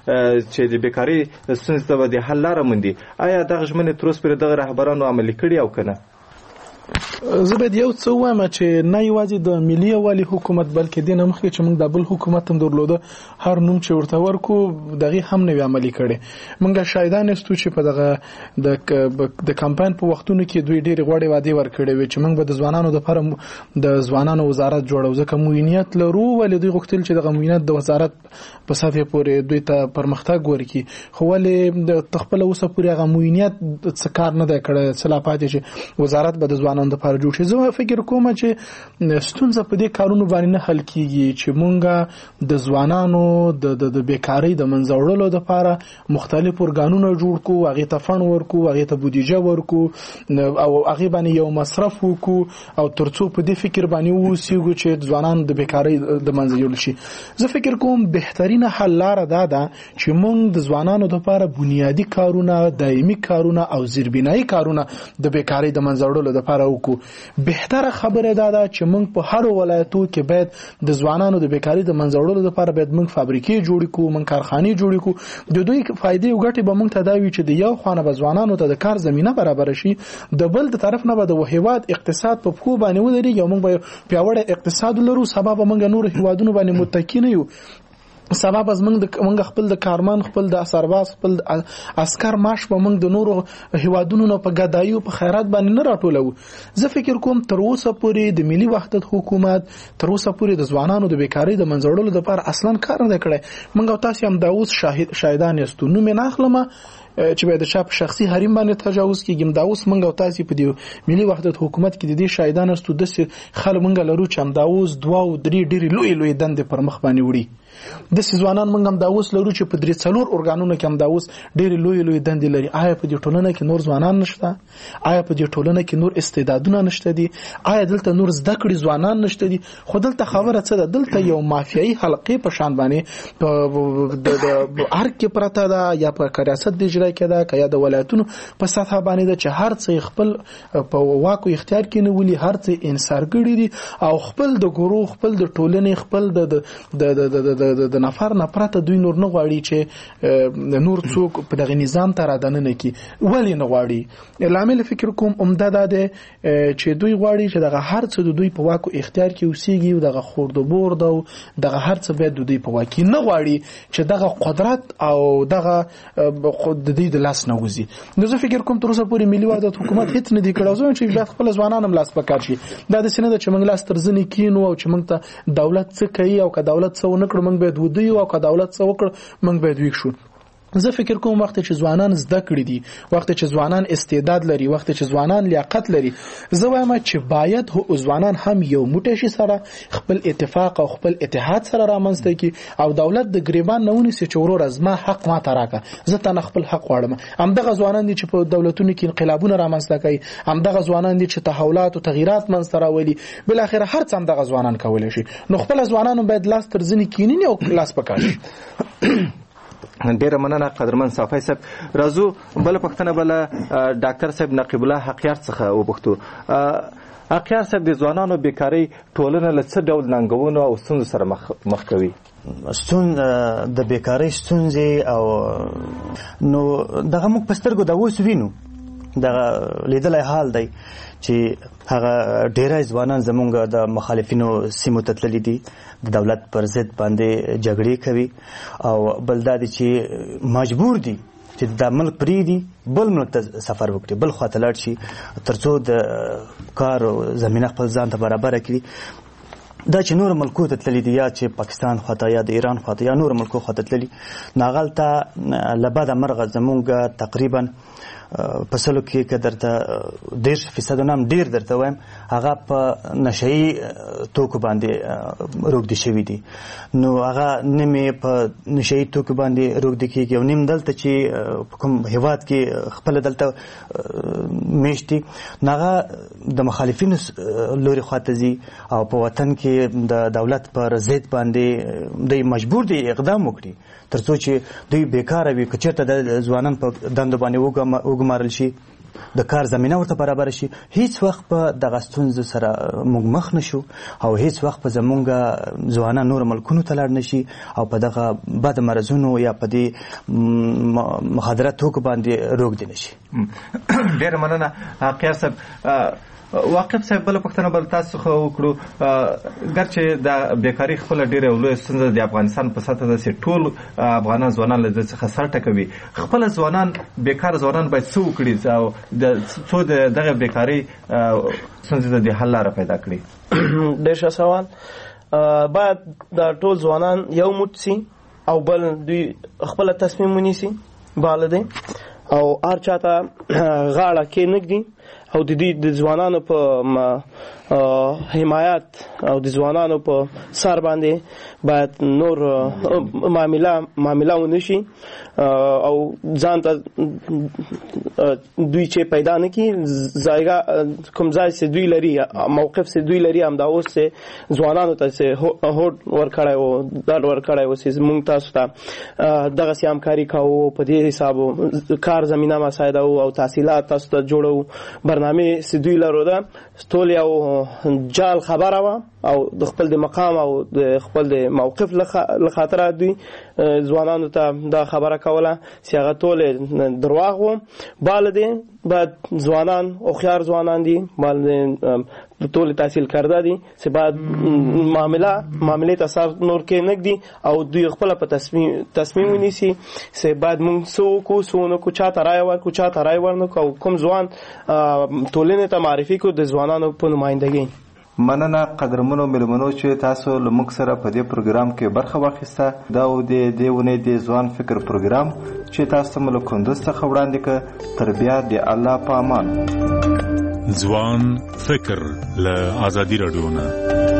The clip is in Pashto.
چې د بیکارۍ ستونزې ته به د حل لاره موندي. آیا دغه ژمنې تر اوسه پورې دغه رهبرانو عملي کړي او که نه؟ زه باید یو څه ووایم چې نه یوازې د ملي یووالي حکومت بلکې دې نه مخکې چې موږ د بل حکومت هم درلوده هر نوم چې ورته ورکو دغې هم نه وي عملي کړی. موږ شاهدان یاستو چې په دغه د کمپاین په وختونو کې دوی ډېرې غوړې وعدې ورکړې وې چې موږ به د ځوانانو دپاره د ځوانانو وزارت جوړو ځکه موینیت لرو ولې دوی غوښتل چې دغه موینیت د وزارت په سطحې پورې دوی ته پرمختګ ورکړي خو ولې د خپله اوسه پورې هغه موینیت څه کار نه دی کړی څه لا پاتې چې وزارت به د ځوانانو دپاره جوړ شي. زه فکر کوم چې ستونزه په دې کارونو باندې نه حل کیږي چې مونږ د ځوانانو د بیکاری د منځه وړلو لپاره مختلف ارګانونه جوړ کو هغه ته فند ورکو هغه ته بودیجه ورکو او هغه باندې یو مصرف وکړو او ترڅو په دې فکر باندې ووسیږو چې ځوانان د بیکاری د منځه وړل شي. زه فکر کوم بهترینه حل لاره دا ده چې مونږ د ځوانانو لپاره بنیادی کارونه دایمي کارونه او زیربنایی کارونه د بیکاری د منځه وړلو لپاره وکړو. بهتره خبره دا ده چې موږ په هر ولایتو کې باید د ځوانانو د بیکاری د منځه وړلو لپاره باید موږ فابریکې جوړې کړو موږ کارخانې جوړې کړو د دوی فائدې او ګټې به موږ ته دا وي چې د یو خوا نه به ځوانانو ته د کار زمینه برابر شي د بل د طرف نه به د هیواد اقتصاد په پښو باندې ودرېږي او موږ به پیاوړی اقتصاد لرو سبا به موږ نور هیوادونو باندې متکی نه یو سبب از موږ خپل د کارمن خپل د سرباز خپل عسكر معاش به موږ د نورو هیوادونو نه په ګدایي او په خیرات باندې نه راټولو. زه فکر کوم تر اوسه پورې د ملي وحدت حکومت تر اوسه پورې د ځوانانو د بیکاری د منځه وړلو لپاره اصلا کار نه کړی. موږ تاسو هم دا اوس شاهدان یاستو نو مې ناخلمه چې باید شپ شخصي حریم باندې تجاوز کیږي. دا اوس موږ تاسو په دې ملي وحدت حکومت کې د دې شاهدان یاستو د خلک موږ لرو چې هم دا اوس 2 او 3 ډېری لوی دندې پر مخ باندې وړي د ځوانان موږ هم دا اوس لرو چې په 3 ارګانونو کې هم دا اوس ډېری لوی دندې لري. آیا په دې ټولنه کې نور ځوانان نشته؟ آیا په دې ټولنه کې نور استعدادونه نشته دي؟ آیا دلته نور زده کړې ځوانان نشته دي؟ خو دلته خبره څه ده دلته یو مافیایي حلقې په شان باندې په د ارګ کې پرته ده یا په ریاست د اجرا کې ده یا د ولایتونو په سطح باندې ده چې هر څه خپل په واکو اختیار کې نه ولي هر څه انحصارګړي دي او خپل د ګروه خپل د ټولنې خپل د نفر نه پرته دوی نور نه غواړي چې نور څوک په دغه نظام ته رادننه کی ولی نه غواړي. لامل فکر کوم عمده ده چې دوی غواړي چې دغه هر څه د دوی په واکو اختیار کې اوسېږي او دغه خورد و برد او دغه هر څه باید د دوی په واک نه غواړي چې دغه قدرت او دغه خود د دې د لاس نه وځي. نو زه فکر کوم تر اوسه پورې ملي وحدت حکومت هیڅ نه دی کړی چې باید خپل ځوانان هم لاس پکار شي. دا د سینه چې موږ لاس ترځنی کینو او چې موږ ته دولت څه کوي او که دولت څه ونه کړ موږ باید ودی او که دولت څه وکړ موږ باید ویښ شو. زه فکر کوم وخت چې ځوانان زده کړی دي وخت چې ځوانان استعداد لري وخت چې ځوانان لیاقت لري زه وایم چې باید ځوانان هم یو موټی شي سره خپل اتفاق او خپل اتحاد سره رامنځته کی او دولت د گریبان نه ونیسي چې ورور از ما حق ما تراکه زه ته خپل حق غواړم. همدغه ځوانان دي چې په دولتونو کې انقلابونه رامنځته کوي همدغه ځوانان دي چې تحولات او تغییرات منځته راولي بل اخر هر څه همدغه ځوانان کولای شي. نو خپل ځوانانو باید لاس ترځنی کینی او لاس پکاشي. ډیره مننه قدرمن صافی صاحب. راځو بل پښتنه بل ډاکټر صاحب نقیب الله حقیار څخه وبښتو. حقیار صاحب د ځوانانو بیکاری ټولنه له څه ډول ننګونو او ستونزو سره مخ کوي؟ د بیکاری ستونزې او نو دغه موږ په سترګو د اوس وینو دغه لیدلی حال دی چې هغه ډیری ځوانان زمونږ د مخالفینو سیمو ته تللي دي د دولت پر ضد باندې جګړې کوي او بل دا دی چې مجبور دي چې د ملک پرېږدي بل ملک ته سفر وکړي بل خوا ته لاړ شي تر څو د کار زمینه خپل ځان ته برابره کړي. دا چې نور ملکو ته تللي دي یا چې پاکستان خواته یا د ایران خواته یا نور ملکو خواته تللي ناغلته له بده مرغه زمونږ تقریبا په سلو کې که درته 10% نام ډیر درته وایم هغه په نشهیي توکو باندې روږدي شوي دي. نو هغه نیمې په نشهیي توکو باندې روږدي کېږي او نیم دلته چې په کوم هیواد کې خپله دلته میشت دي نو هغه د مخالفینو لوري خواته ځي او په وطن کې د دولت پر ضد باندې دوی مجبور دي اقدام وکړي تر څو چې دوی بیکاره وي که چېرته د ځوانان په دندو باندې وګمارل شي د کار زمینه ورته برابر شي، هیڅ وخت په دغه ستونزو سره موږ مخ نشو او هیڅ وخت په زمونږ ځوانان نور ملکونو ته لاړ نشي او په دغه بد مرضونو یا په دې مخدره توکو باندې روږدي نشي. ډېره مننه اقیار صاحب. واقف صاحب بله پوښتنه به تاسو څخه وکړو، ګرچې د بیکاري خپله ډېره لویه ستونزه د افغانستان په سطحه ده چې ټول افغانان ځوانان له دې څخه سر ټکوي، خپله ځوانان بیکار ځوانان باید څه وکړي او څو د دغه بیکاري ستونزې ته د حل لاره پیدا کړي؟ ډېر ښه سوال. باید د ټول ځوانان یو موټ سي او بل دوی خپله تصمیم ونیسي باله دی او هر چاته غاړه کې نږدي او د دې د ځوانانو په حمایت او د ځوانانو په سر باندې باید نور معامله ونشي او ځان ته دوی چې پیدا نه کړي ځایګه کوم ځای چې دوی لري موقف چې دوی لري همدا اوس چې ځوانانو ته چې هوډ ورکړی و ډاډ ورکړی و چې موږ تاسو ته دغسې همکاري کوو په دې حساب کار زمینه مساعده او تحصیلات تاسو ته جوړو برنامه چې دوی لرو ده ټول یو جال خبره وه او د خپل د مقام او د خپل د موقف له خاطره دوی ځوانانو ته دا خبره کوله چې هغه ټول درواغ و. باله دی باید ځوانان هوښیار ځوانان دي، باید ټول تحصیل کرده دي چې باید معاملې ته سر نور کې نږدي او دوی خپله په تصمیم ونیسي چې باید موږ څه وکړو څه ونه کړو، چاته رایه ورکړو چاته رایه ورنکړو او کوم ځوان ټولنې ته معرفي کړو د ځوانانو په نمایندګۍ. مننه قدرمنو مېلمنو چې تاسو له موږ سره په دې پروګرام کې برخه واخیسته. دا و د دې اونۍ د ځوان فکر پروګرام چې تاسو ته مو له کندوز څخه وړاندې کړ. تر بیا د الله په امان. ځوان فکر له ازادي راډیو نه.